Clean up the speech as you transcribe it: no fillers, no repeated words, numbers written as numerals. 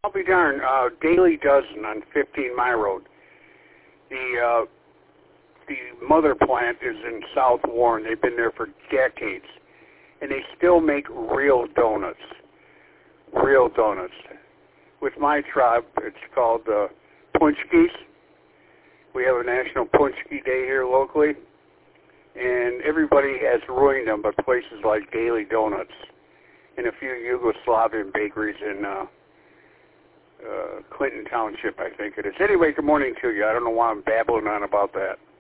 I'll be darned. Daily Dozen on 15 Mile Road. The mother plant is in South Warren. They've been there for decades, and they still make real donuts. Real donuts. With my tribe, it's called Punchkis. We have a National Punchki Day here locally, and everybody has ruined them, but places like Daily Donuts and a few Yugoslavian bakeries in Clinton Township, I think it is. Anyway, good morning to you. I don't know why I'm babbling on about that.